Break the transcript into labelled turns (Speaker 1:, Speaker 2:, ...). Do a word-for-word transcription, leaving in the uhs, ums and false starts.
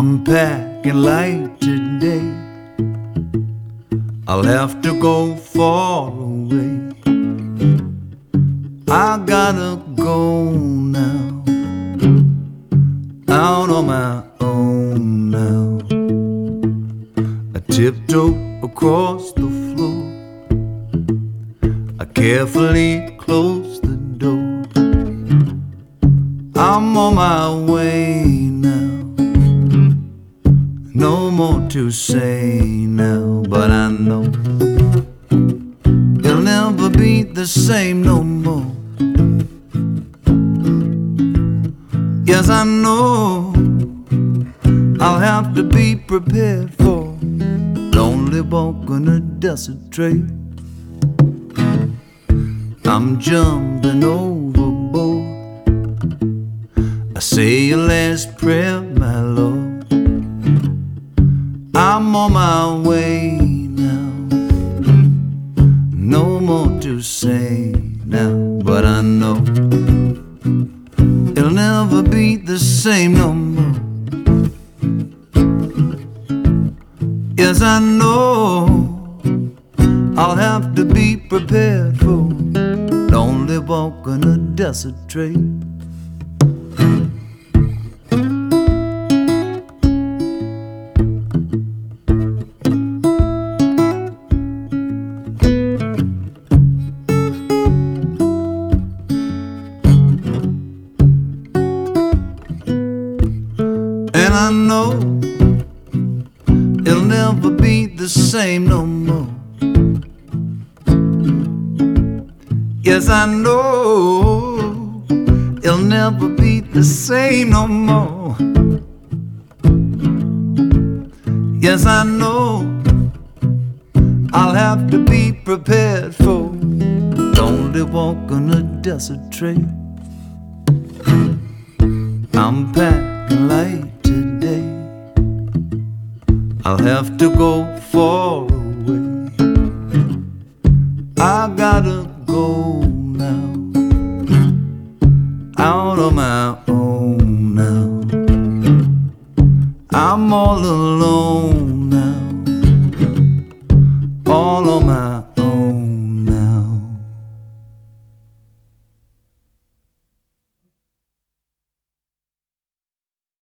Speaker 1: I'm packing light today. I'll have to go far away. I gotta go now, out on my own now. I tiptoe across the floor, I carefully close the door. I'm on my way now, no more to say now, but I know it'll never be the same no more. Yes, I know I'll have to be prepared for lonely walk on a desert trail. I'm jumping overboard, I say your last prayer, my Lord. I'm on my way now, no more to say now, but I know it'll never be the same no more. Yes, I know I'll have to be prepared for lonely walk on a desert trail. And I know it'll never be the same no more. Yes, I know it'll never be the same no more. Yes, I know I'll have to be prepared for lonely walk on a desert trail. I'm packing light today, I'll have to go far away. I gotta go now, out on my own now. I'm all alone now,